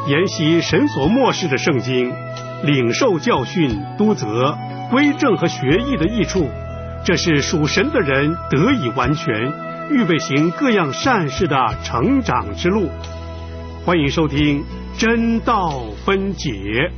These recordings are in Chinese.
研习神所默示的圣经，领受教训、督责、归正和学艺的益处，这是属神的人得以完全，预备行各样善事的成长之路。欢迎收听真道分解。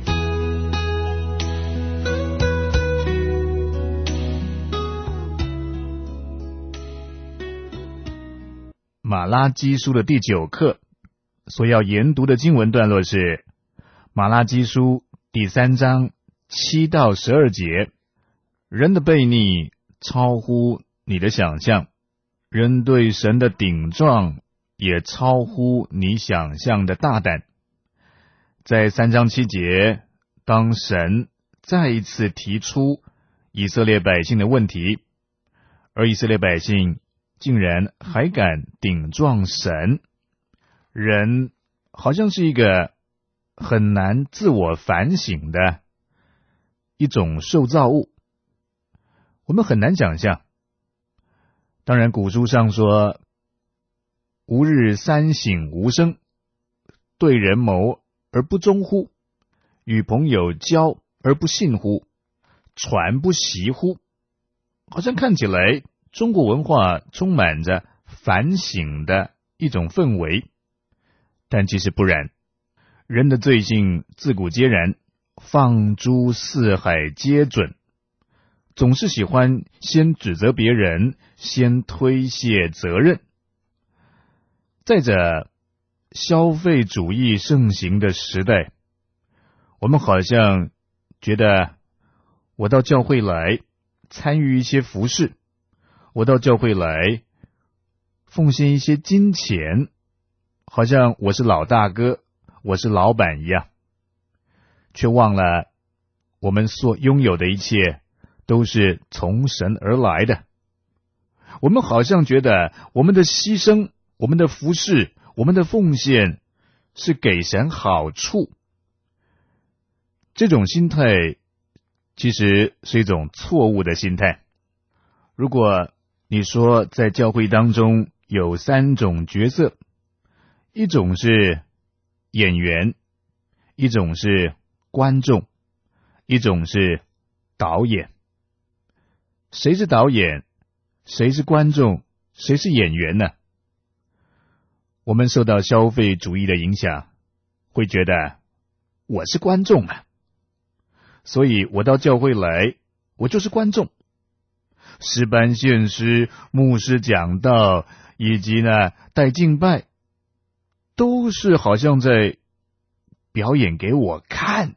马拉基书的第9课所要研读的经文段落是马拉基书第3章7到12节。人的悖逆超乎你的想象，人对神的顶撞也超乎你想象的大胆。在3章7节，当神再一次提出以色列百姓的问题，而以色列百姓竟然还敢顶撞神，人好像是一个很难自我反省的一种受造物，我们很难想象。当然古书上说，吾日三省吾身，对人谋而不忠乎？与朋友交而不信乎？传不习乎？好像看起来中国文化充满着反省的一种氛围，但其实不然。人的罪性自古皆然，放诸四海皆准，总是喜欢先指责别人，先推卸责任。再者，消费主义盛行的时代，我们好像觉得我到教会来参与一些服事，我到教会来奉献一些金钱，好像我是老大哥，我是老板一样，却忘了我们所拥有的一切都是从神而来的。我们好像觉得我们的牺牲，我们的服事，我们的奉献是给神好处。这种心态其实是一种错误的心态。如果你说在教会当中有3种角色，一种是演员，一种是观众，一种是导演。谁是导演？谁是观众？谁是演员呢？我们受到消费主义的影响，会觉得我是观众啊，所以我到教会来，我就是观众。诗班献诗、牧师讲道，以及呢带敬拜，都是好像在表演给我看。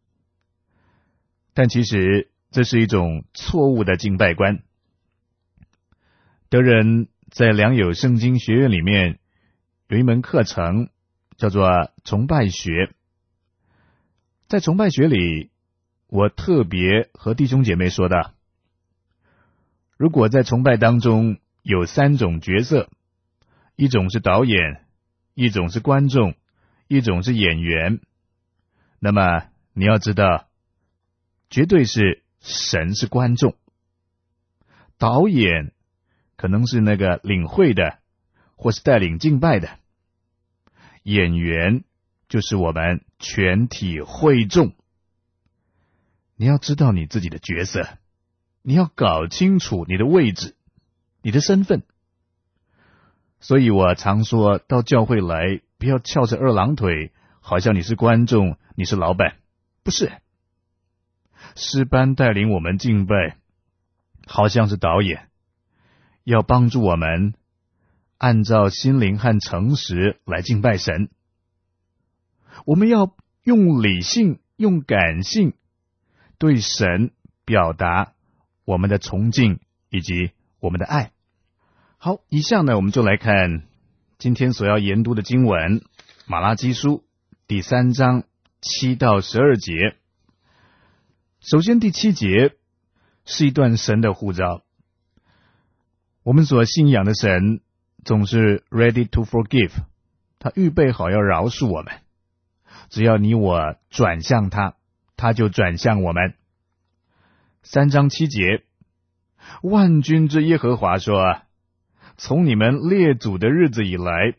但其实这是一种错误的敬拜观。德仁在良友圣经学院里面有一门课程叫做崇拜学。在崇拜学里，我特别和弟兄姐妹说的，如果在崇拜当中有3种角色，一种是导演，一种是观众，一种是演员，那么你要知道，绝对是神是观众，导演可能是那个领会的，或是带领敬拜的，演员就是我们全体会众。你要知道你自己的角色，你要搞清楚你的位置，你的身份。所以我常说，到教会来不要翘着2郎腿，好像你是观众，你是老板。不是，诗班带领我们敬拜，好像是导演，要帮助我们按照心灵和诚实来敬拜神。我们要用理性，用感性对神表达我们的崇敬以及我们的爱。好，以下呢，我们就来看今天所要研读的经文，马拉基书第3章7到12节。首先第7节是一段神的呼召。我们所信仰的神总是 ready to forgive， 他预备好要饶恕我们，只要你我转向他，他就转向我们。3章7节，万军之耶和华说，从你们列祖的日子以来，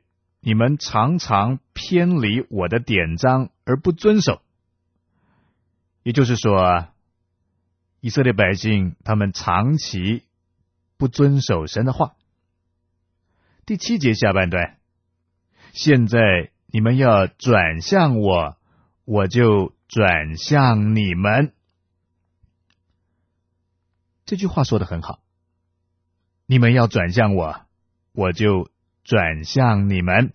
你们常常偏离我的典章而不遵守。也就是说，以色列百姓他们长期不遵守神的话。第7节下半段，现在你们要转向我，我就转向你们。这句话说得很好，你们要转向我，我就转向你们。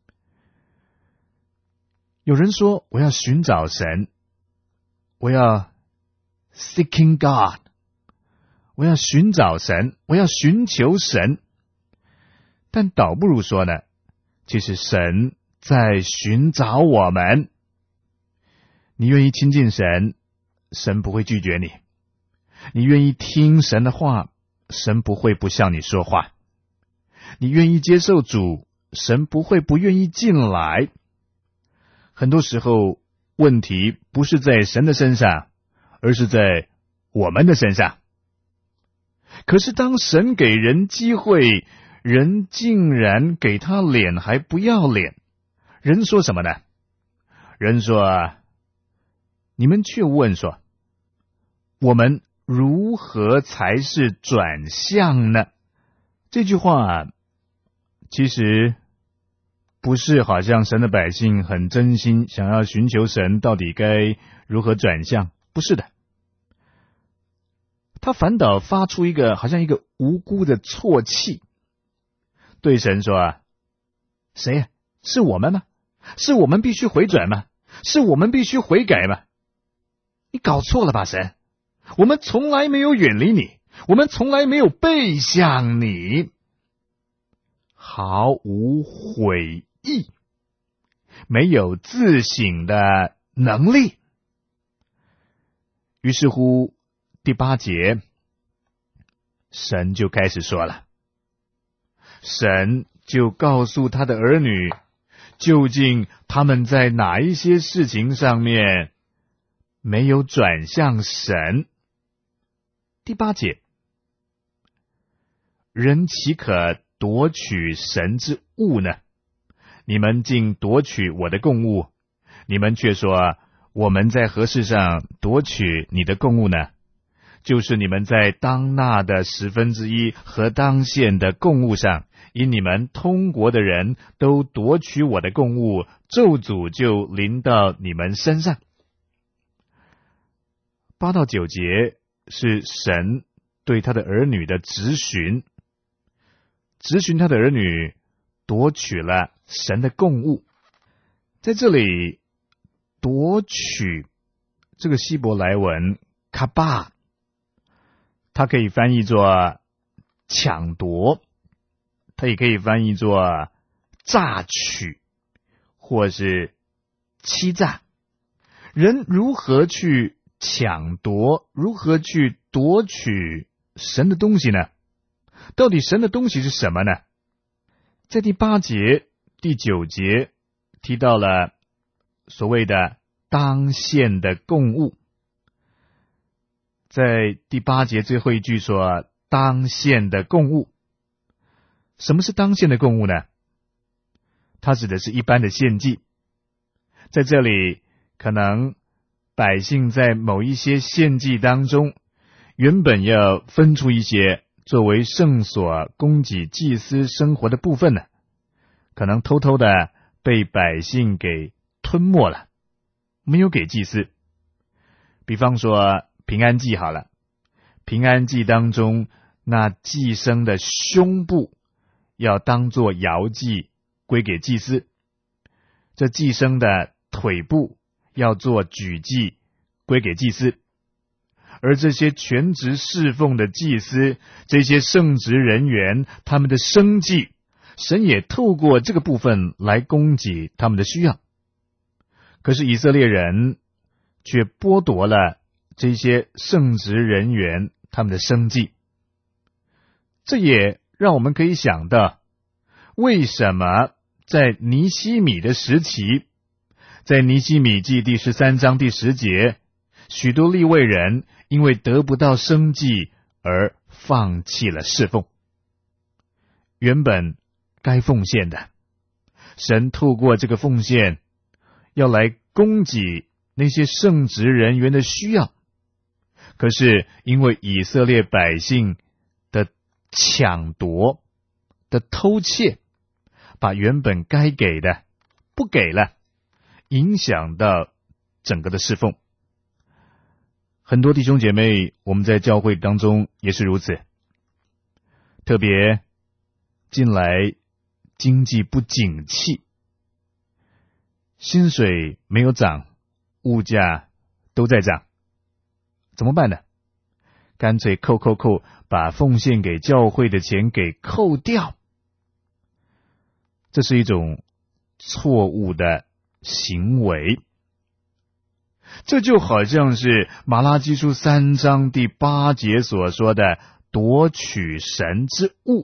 有人说，我要寻找神，我要 seeking God， 我要寻找神，我要寻求神。但倒不如说呢，其实神在寻找我们。你愿意亲近神，神不会拒绝你；你愿意听神的话，神不会不向你说话；你愿意接受主，神不会不愿意进来。很多时候，问题不是在神的身上，而是在我们的身上。可是当神给人机会，人竟然给他脸还不要脸。人说什么呢？人说，你们却问说，我们如何才是转向呢？这句话其实不是好像神的百姓很真心想要寻求神到底该如何转向，不是的。他反倒发出一个好像一个无辜的啜泣，对神说，谁呀？是我们吗？是我们必须回转吗？是我们必须悔改吗？你搞错了吧，神！我们从来没有远离你，我们从来没有背向你，毫无悔意，没有自省的能力。于是乎，第8节，神就开始说了，神就告诉他的儿女，究竟他们在哪一些事情上面没有转向神。第8节，人岂可夺取神之物呢？你们竟夺取我的供物，你们却说，我们在何事上夺取你的供物呢？就是你们在当纳的1/10和当献的供物上，因你们通国的人都夺取我的供物，咒诅就临到你们身上。8到9节是神对他的儿女的质询，质询他的儿女夺取了神的供物。在这里，夺取这个希伯来文卡巴，它可以翻译作抢夺，它也可以翻译作榨取，或是欺诈。人如何去抢夺，如何去夺取神的东西呢？到底神的东西是什么呢？在第8节、第9节提到了所谓的当献的供物。在第8节最后一句说当献的供物。什么是当献的供物呢？它指的是一般的献祭。在这里，可能百姓在某一些献祭当中，原本要分出一些作为圣所供给祭司生活的部分呢，可能偷偷的被百姓给吞没了，没有给祭司。比方说平安祭好了，平安祭当中那祭牲的胸部要当作摇祭归给祭司，这祭牲的腿部要做举祭归给祭司。而这些全职侍奉的祭司，这些圣职人员，他们的生计，神也透过这个部分来供给他们的需要。可是以色列人却剥夺了这些圣职人员他们的生计。这也让我们可以想到，为什么在尼希米的时期，在尼希米记第13章第10节，许多利未人因为得不到生计而放弃了侍奉。原本该奉献的， 神透过这个奉献，要来供给那些圣职人员的需要。可是因为以色列百姓的抢夺、的偷窃，把原本该给的不给了，影响到整个的侍奉。很多弟兄姐妹，我们在教会当中也是如此。特别近来经济不景气，薪水没有涨，物价都在涨，怎么办呢？干脆扣，把奉献给教会的钱给扣掉。这是一种错误的行为。这就好像是马拉基书3章第8节所说的夺取神之物。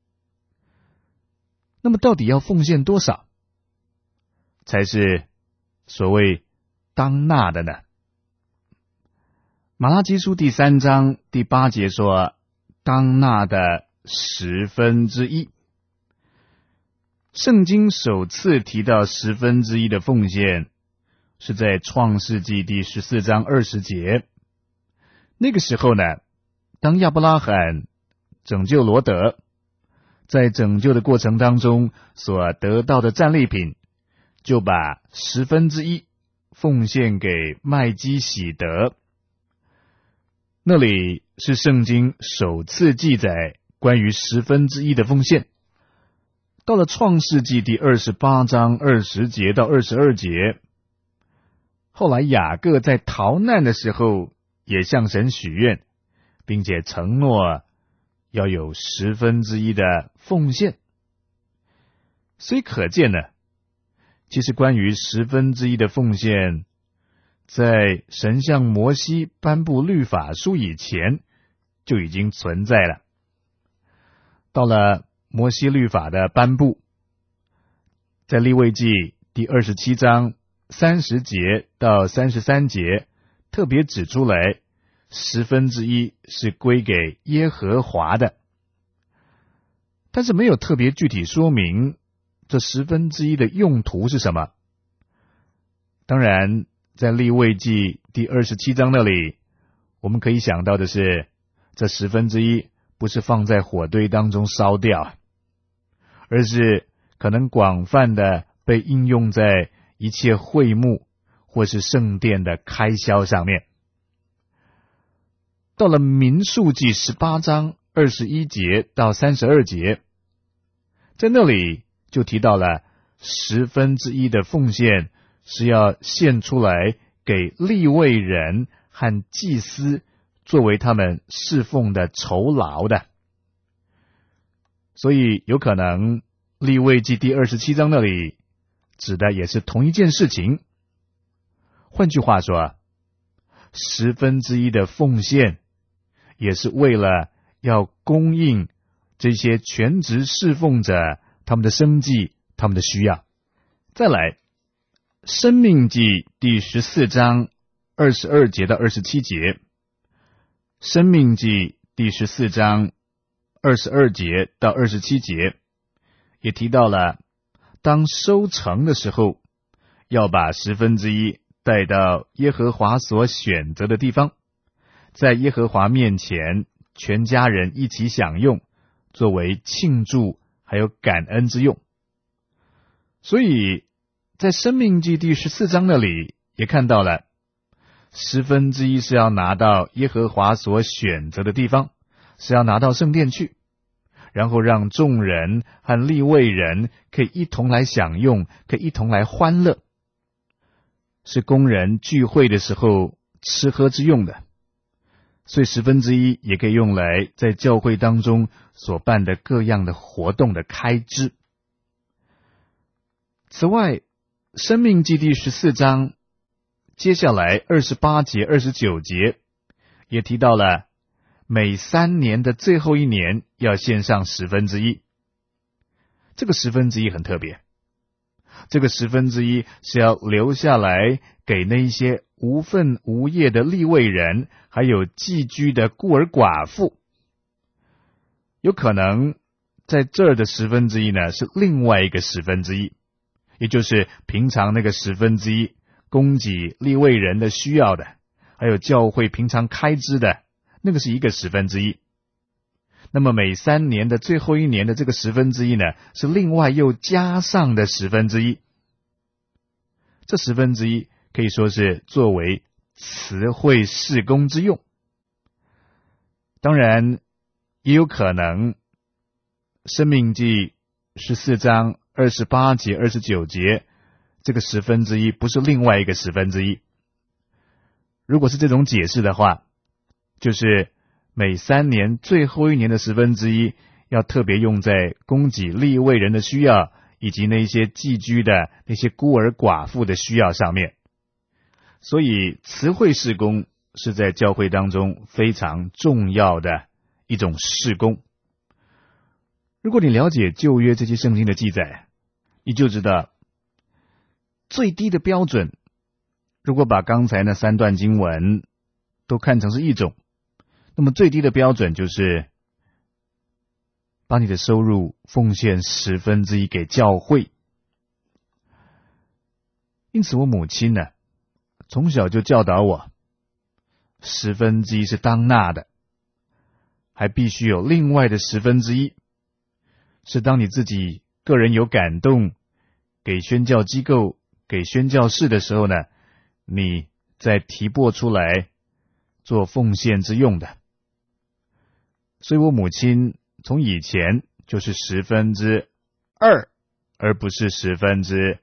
那么到底要奉献多少才是所谓当纳的呢？马拉基书第3章第8节说，当纳的1/10。圣经首次提到1/10的奉献，是在创世纪第14章20节。那个时候呢，当亚伯拉罕拯救罗得，在拯救的过程当中所得到的战利品，就把1/10奉献给麦基洗德。那里是圣经首次记载关于1/10的奉献。到了创世纪第28章20节到22节，后来雅各在逃难的时候也向神许愿，并且承诺要有1/10的奉献。所以可见呢，其实关于1/10的奉献，在神向摩西颁布律法书以前就已经存在了。到了摩西律法的颁布，在利未记第27章30节到33节特别指出来，1/10是归给耶和华的，但是没有特别具体说明这1/10的用途是什么。当然在利未记第27章那里，我们可以想到的是，这1/10不是放在火堆当中烧掉，而是可能广泛的被应用在一切会幕或是圣殿的开销上面。到了民数记18章21节到32节，在那里就提到了1/10的奉献是要献出来给利未人和祭司作为他们侍奉的酬劳的。所以有可能利未记第27章那里指的也是同一件事情。换句话说，1/10的奉献也是为了要供应这些全职侍奉者他们的生计、他们的需要。再来，申命记第14章22节到27节，申命记第14章22节到27节也提到了，当收成的时候，要把1/10带到耶和华所选择的地方，在耶和华面前全家人一起享用，作为庆祝还有感恩之用。所以在申命记第14章那里也看到了1/10是要拿到耶和华所选择的地方，是要拿到圣殿去，然后让众人和利未人可以一同来享用，可以一同来欢乐，是工人聚会的时候吃喝之用的。所以1/10也可以用来在教会当中所办的各样的活动的开支。此外，申命记第14章接下来28节、29节也提到了每3年的最后一年要献上1/10。这个1/10很特别，这个1/10是要留下来给那一些无分无业的利未人，还有寄居的孤儿寡妇。有可能在这儿的1/10呢是另外一个1/10， 也就是平常那个1/10供给利未人的需要的，还有教会平常开支的，那个是一个1/10。那么每3年的最后1年的这个1/10呢，是另外又加上的1/10。这1/10可以说是作为慈惠事工之用。当然也有可能申命记14章28节29节这个1/10不是另外一个1/10。如果是这种解释的话，就是每3年最后1年的1/10要特别用在供给利未人的需要，以及那些寄居的那些孤儿寡妇的需要上面。所以慈惠事工是在教会当中非常重要的一种事工。如果你了解旧约这些圣经的记载，你就知道最低的标准，如果把刚才那3段经文都看成是一种，那么最低的标准就是把你的收入奉献1/10给教会。因此我母亲呢，从小就教导我，1/10是当纳的，还必须有另外的1/10，是当你自己个人有感动，给宣教机构、给宣教士的时候呢，你再提拨出来做奉献之用的。所以我母亲从以前就是2/10，而不是1/10。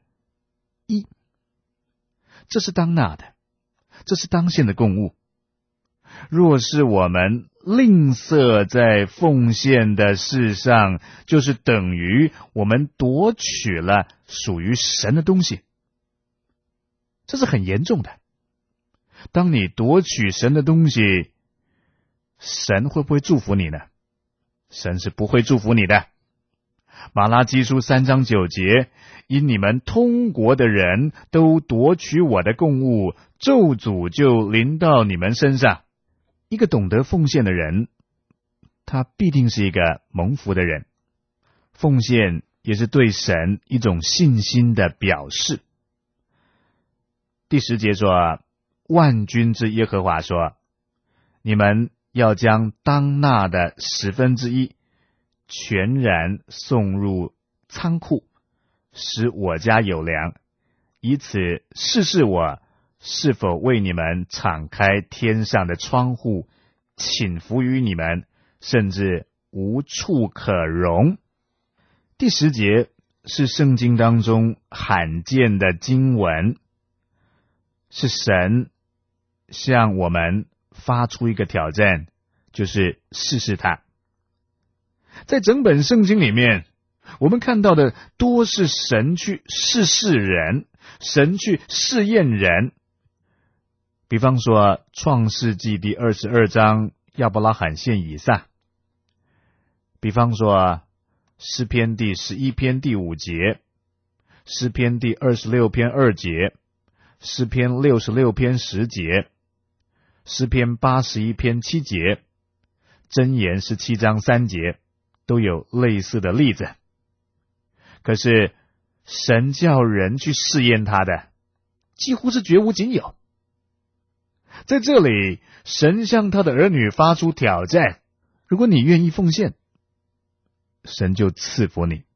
这是当纳的，这是当献的供物。若是我们吝啬在奉献的事上，就是等于我们夺取了属于神的东西，这是很严重的。当你夺取神的东西，神会不会祝福你呢？神是不会祝福你的。马拉基书3章9节，因你们通国的人都夺取我的供物，咒诅就临到你们身上。一个懂得奉献的人，他必定是一个蒙福的人。奉献也是对神一种信心的表示。第10节说，万军之耶和华说，你们要将当纳的1/10全然送入仓库，使我家有粮，以此试试我是否为你们敞开天上的窗户，倾福于你们，甚至无处可容。第10节是圣经当中罕见的经文，是神向我们发出一个挑战，就是试试他。在整本圣经里面，我们看到的多是神去试试人，神去试验人。比方说创世纪第22章亚伯拉罕献以撒，比方说诗篇第11篇第5节，诗篇第26篇2节，诗篇66篇10节，诗篇81篇7节，箴言17章3节，都有类似的例子。可是神叫人去试验他的，几乎是绝无仅有。在这里，神向他的儿女发出挑战，如果你愿意奉献，神就赐福你。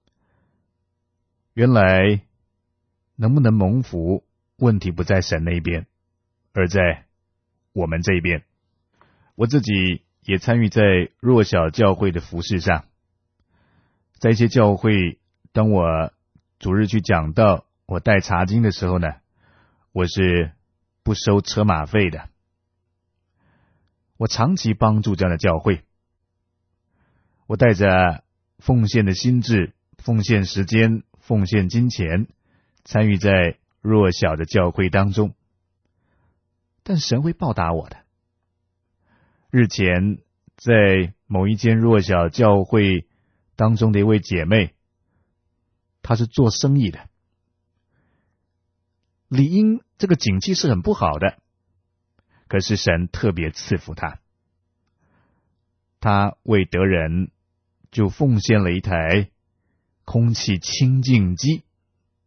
原来能不能蒙福，问题不在神那边，而在我们这边。我自己也参与在弱小教会的服事上，在一些教会，当我主日去讲道，我带查经的时候呢，我是不收车马费的。我长期帮助这样的教会，我带着奉献的心志、奉献时间、奉献金钱，参与在弱小的教会当中。但神会报答我的。日前在某一间弱小教会当中的一位姐妹，她是做生意的，理应这个景气是很不好的，可是神特别赐福她。她为得人就奉献了一台空气清净机，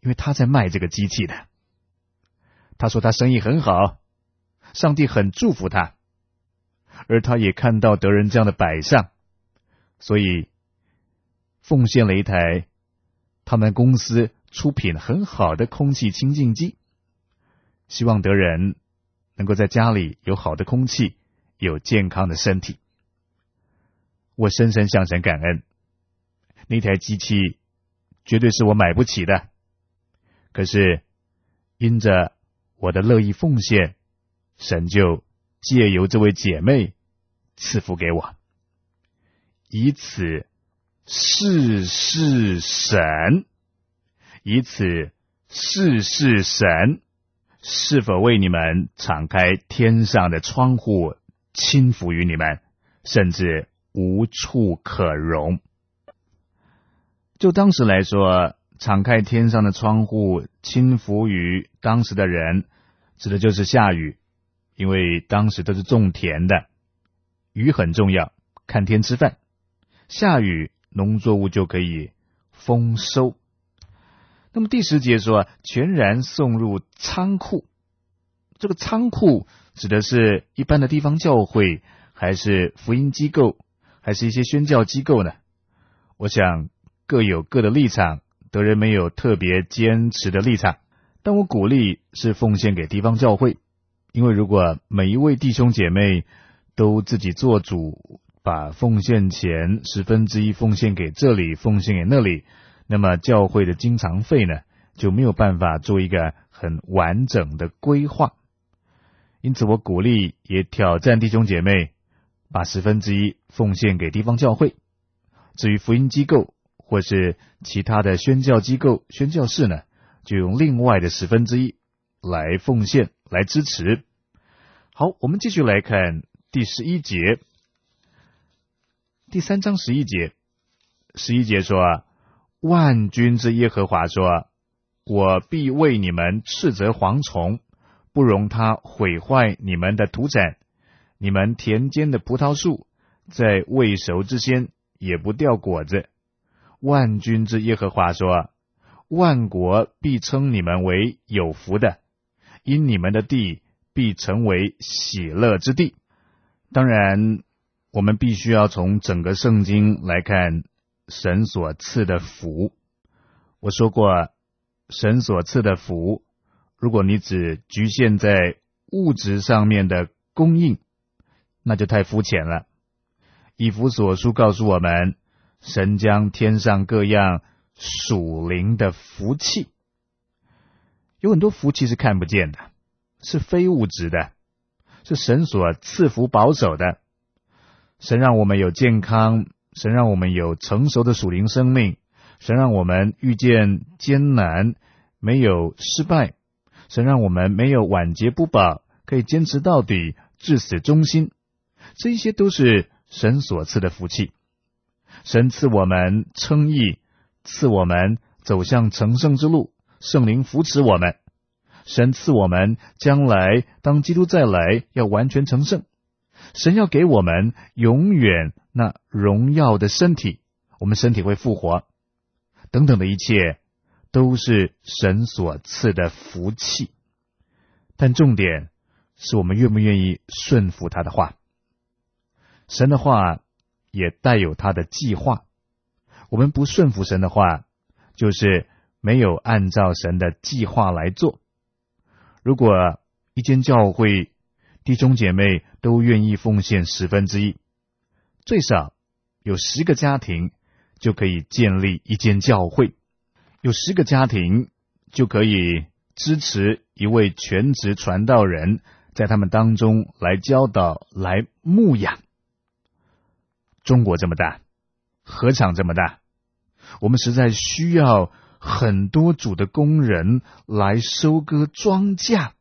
因为他在卖这个机器的。他说他生意很好，上帝很祝福他，而他也看到德人这样的摆上，所以奉献了一台他们公司出品很好的空气清净机，希望德人能够在家里有好的空气，有健康的身体。我深深向神感恩，那台机器绝对是我买不起的，可是因着我的乐意奉献，神就借由这位姐妹赐福给我，以此试试神，以此试试神是否为你们敞开天上的窗户，倾福于你们，甚至无处可容。就当时来说，敞开天上的窗户，倾福于当时的人，指的就是下雨，因为当时都是种田的，雨很重要，看天吃饭，下雨农作物就可以丰收。那么第10节说，全然送入仓库，这个仓库指的是一般的地方教会，还是福音机构，还是一些宣教机构呢？我想各有各的立场，德人没有特别坚持的立场，但我鼓励是奉献给地方教会，因为如果每一位弟兄姐妹都自己做主，把奉献钱1/10奉献给这里，奉献给那里，那么教会的经常费呢，就没有办法做一个很完整的规划。因此我鼓励也挑战弟兄姐妹，把1/10奉献给地方教会。至于福音机构或是其他的宣教机构、宣教士呢，就用另外的1/10来奉献，来支持。好，我们继续来看第11节，第3章11节。11节说，万军之耶和华说，我必为你们斥责蝗虫，不容它毁坏你们的土产，你们田间的葡萄树在未熟之先也不掉果子。万军之耶和华说，万国必称你们为有福的，因你们的地必成为喜乐之地。当然我们必须要从整个圣经来看神所赐的福。我说过，神所赐的福，如果你只局限在物质上面的供应，那就太肤浅了。以弗所书告诉我们，神将天上各样属灵的福气，有很多福气是看不见的，是非物质的，是神所赐福保守的。神让我们有健康，神让我们有成熟的属灵生命，神让我们遇见艰难没有失败，神让我们没有晚节不保，可以坚持到底，至死忠心。这一些都是神所赐的福气。神赐我们称义，赐我们走向成圣之路，圣灵扶持我们。神赐我们将来当基督再来要完全成圣，神要给我们永远那荣耀的身体，我们身体会复活，等等的一切都是神所赐的福气。但重点是我们愿不愿意顺服他的话。神的话也带有他的计划，我们不顺服神的话，就是没有按照神的计划来做。如果一间教会弟兄姐妹都愿意奉献1/10，最少有10个家庭就可以建立一间教会，有10个家庭就可以支持一位全职传道人，在他们当中来教导，来牧养。中国这么大，禾场这么大，我们实在需要很多主的工人来收割庄稼。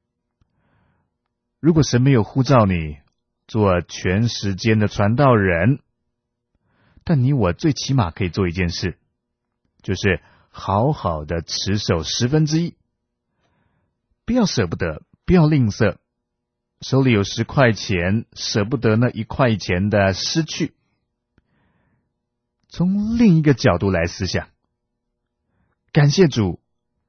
如果神没有呼召你做全时间的传道人，但你我最起码可以做一件事，就是好好的持守1/10，不要舍不得，不要吝啬，手里有10块钱，舍不得那1块钱的失去。从另一个角度来思想，感谢主，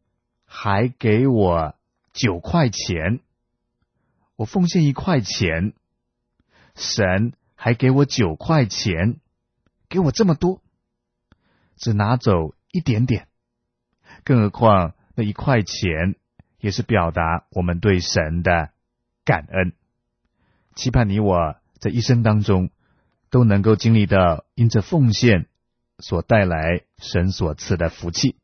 还给我9块钱，我奉献1块钱，神还给我9块钱，给我这么多，只拿走一点点，更何况那1块钱也是表达我们对神的感恩。期盼你我在一生当中都能够经历到因着奉献所带来神所赐的福气。